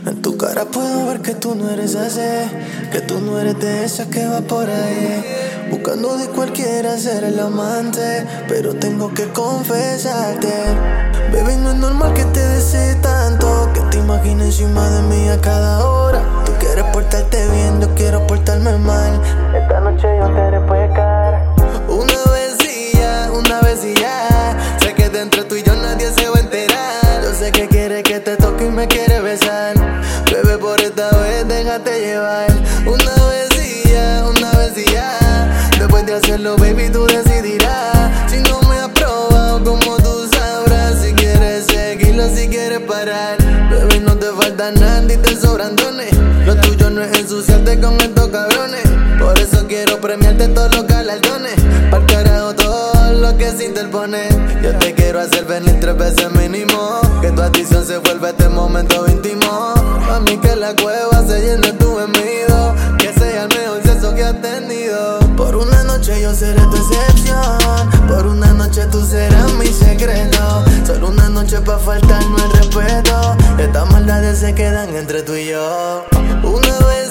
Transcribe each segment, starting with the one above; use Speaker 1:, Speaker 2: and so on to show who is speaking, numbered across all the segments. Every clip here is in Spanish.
Speaker 1: En tu cara puedo ver que tú no eres así, que tú no eres de esas que va por ahí buscando de cualquiera ser el amante. Pero tengo que confesarte, baby, no es normal que te desee tanto, que te imagines encima de mí a cada hora. Tú quieres portarte bien, yo quiero portarme mal. Esta noche yo te haré pecar. Una vez y ya. Sé que dentro tú y yo nadie se va a enterar. Yo sé que quiere que te toque y me quiere besar. Bebé, por esta vez déjate llevar. Una vez y ya. Después de hacerlo, baby, tú decidirás. Si no me has probado, como tú sabrás. Si quieres seguirlo, si quieres parar. Baby, no te falta nada ni te sobran dones. Lo tuyo no es ensuciarte con estos cabrones. Por eso quiero premiarte todos los galardones. Pa'l carajo todo lo que se interpone. Yo te quiero hacer venir 3 veces mínimo. Que tu adicción se vuelva este momento íntimo. A mí que la cueva se llene tu gemido. Que sea el mejor sexo que has tenido. Por una noche yo seré tu excepción. Por una noche tú serás mi secreto. Solo una noche pa' faltarnos el respeto. Estas maldades se quedan entre tú y yo. Una vez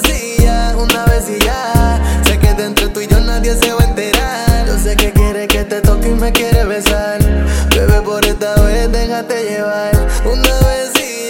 Speaker 1: y ya. Sé que dentro tú y yo nadie se va a enterar. Yo sé que quiere que te toque y me quiere besar. Bebé, por esta vez déjate llevar. Una vez y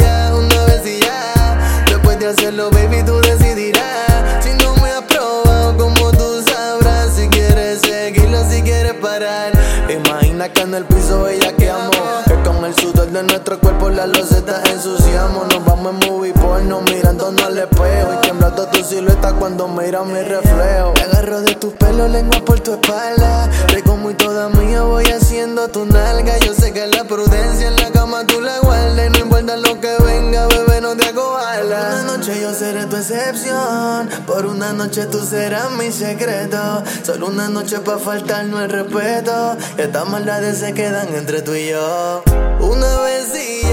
Speaker 1: ya. Después de hacerlo, baby, tú decidirás. Si no me has probado, como tú sabrás. Si quieres seguirlo, si quieres parar. Imagina que en el piso bellaqueamos, que con el sudor de nuestro cuerpo la loseta ensuciamos. Nos vamos en movie porno mirándonos al espejo y temblando tu silueta cuando mira mi reflejo. Me agarro de tus pelos, lengua por tu espalda. Te como y toda mía voy haciendo tu nalga. Yo sé que la prudencia en la cama tú la guardas. Y no importa lo que venga, bebé, no te hago bala. Una noche yo seré tu excepción. Por una noche tú serás mi secreto. Solo una noche pa' faltarnos el respeto. Estas maldades se quedan entre tú y yo. Una vez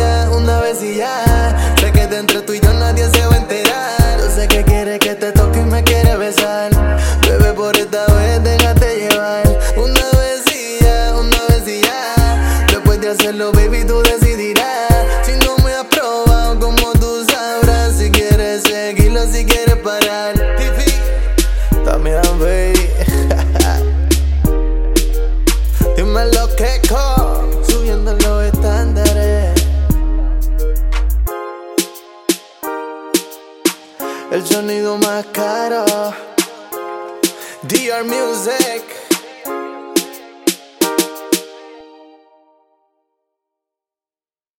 Speaker 1: y ya. Sé que dentro tú y yo nadie se va a enterar. Yo sé que quiere que te toque y me quiere besar. Bebé, por esta vez déjate llevar. Una vez y ya. Después de hacerlo, baby, tú decidirás. Si no me has probado, como tú sabrás. Si quieres seguirlo, si quieres parar. También, baby. Dime lo que subiendo los estándares. El sonido más caro, DR Music.